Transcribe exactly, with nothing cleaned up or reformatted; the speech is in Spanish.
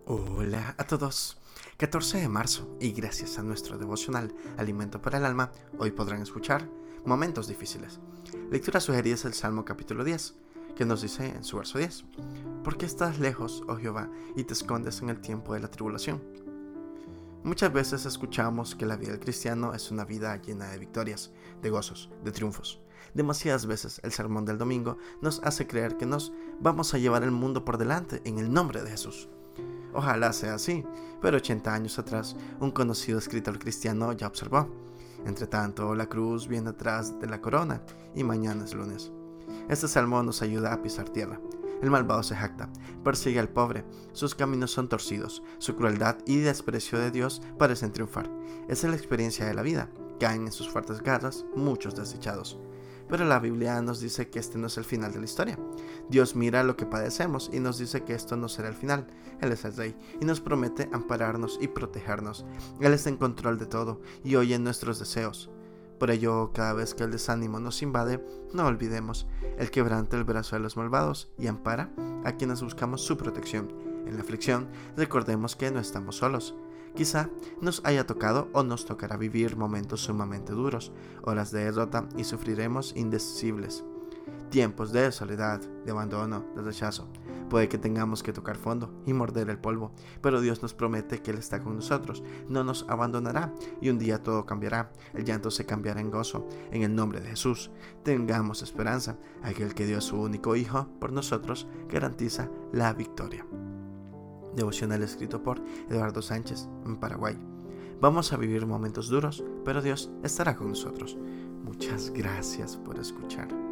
Hola a todos. catorce de marzo, y gracias a nuestro devocional Alimento para el Alma, hoy podrán escuchar Momentos Difíciles. Lectura sugerida es el Salmo capítulo diez, que nos dice en su verso diez: ¿Por qué estás lejos, oh Jehová, y te escondes en el tiempo de la tribulación? Muchas veces escuchamos que la vida del cristiano es una vida llena de victorias, de gozos, de triunfos. Demasiadas veces el sermón del domingo nos hace creer que nos vamos a llevar el mundo por delante en el nombre de Jesús. Ojalá sea así, pero ochenta años atrás, un conocido escritor cristiano ya observó: entre tanto, la cruz viene atrás de la corona, y mañana es lunes. Este salmo nos ayuda a pisar tierra. El malvado se jacta, persigue al pobre, sus caminos son torcidos, su crueldad y desprecio de Dios parecen triunfar. Esa es la experiencia de la vida, caen en sus fuertes garras muchos desdichados. Pero la Biblia nos dice que este no es el final de la historia. Dios mira lo que padecemos y nos dice que esto no será el final. Él es el Rey y nos promete ampararnos y protegernos. Él está en control de todo y oye nuestros deseos. Por ello, cada vez que el desánimo nos invade, no olvidemos: Él quebranta el brazo de los malvados y ampara a quienes buscamos su protección. En la aflicción, recordemos que no estamos solos. Quizá nos haya tocado o nos tocará vivir momentos sumamente duros, horas de derrota, y sufriremos indecibles. Tiempos de soledad, de abandono, de rechazo. Puede que tengamos que tocar fondo y morder el polvo, pero Dios nos promete que Él está con nosotros, no nos abandonará, y un día todo cambiará. El llanto se cambiará en gozo, en el nombre de Jesús. Tengamos esperanza. Aquel que dio a su único Hijo por nosotros garantiza la victoria. Devocional escrito por Eduardo Sánchez, en Paraguay. Vamos a vivir momentos duros, pero Dios estará con nosotros. Muchas gracias por escuchar.